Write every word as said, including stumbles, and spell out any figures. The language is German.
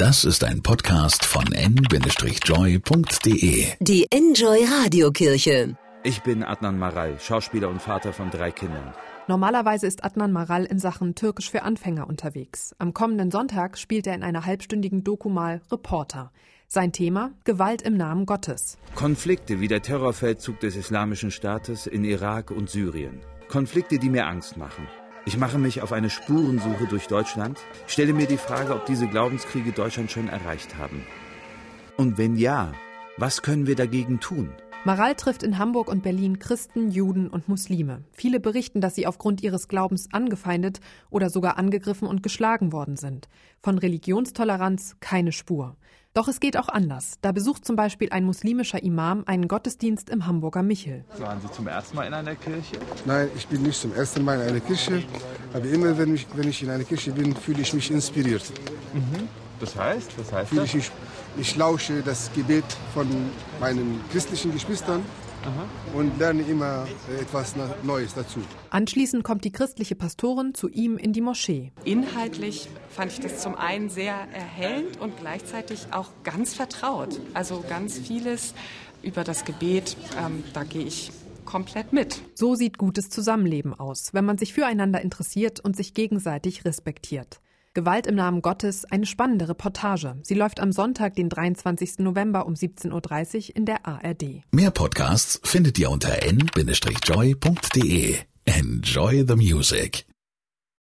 Das ist ein Podcast von en Bindestrich joy punkt de. Die Enjoy Radiokirche. Ich bin Adnan Maral, Schauspieler und Vater von drei Kindern. Normalerweise ist Adnan Maral in Sachen Türkisch für Anfänger unterwegs. Am kommenden Sonntag spielt er in einer halbstündigen Doku mal Reporter. Sein Thema: Gewalt im Namen Gottes. Konflikte wie der Terrorfeldzug des Islamischen Staates in Irak und Syrien. Konflikte, die mir Angst machen. Ich mache mich auf eine Spurensuche durch Deutschland, stelle mir die Frage, ob diese Glaubenskriege Deutschland schon erreicht haben. Und wenn ja, was können wir dagegen tun? Maral trifft in Hamburg und Berlin Christen, Juden und Muslime. Viele berichten, dass sie aufgrund ihres Glaubens angefeindet oder sogar angegriffen und geschlagen worden sind. Von Religionstoleranz keine Spur. Doch es geht auch anders. Da besucht zum Beispiel ein muslimischer Imam einen Gottesdienst im Hamburger Michel. Waren Sie zum ersten Mal in einer Kirche? Nein, ich bin nicht zum ersten Mal in einer Kirche. Aber immer, wenn ich, wenn ich in einer Kirche bin, fühle ich mich inspiriert. Mhm. Das heißt? Was heißt Fühle das? ich, ich lausche das Gebet von meinen christlichen Geschwistern. Aha. Und lerne immer etwas Neues dazu. Anschließend kommt die christliche Pastorin zu ihm in die Moschee. Inhaltlich fand ich das zum einen sehr erhellend und gleichzeitig auch ganz vertraut. Also ganz vieles über das Gebet, ähm, da gehe ich komplett mit. So sieht gutes Zusammenleben aus, wenn man sich füreinander interessiert und sich gegenseitig respektiert. Gewalt im Namen Gottes, eine spannende Reportage. Sie läuft am Sonntag, den dreiundzwanzigsten November um siebzehn Uhr dreißig in der A R D. Mehr Podcasts findet ihr unter en Bindestrich joy punkt de. Enjoy the music.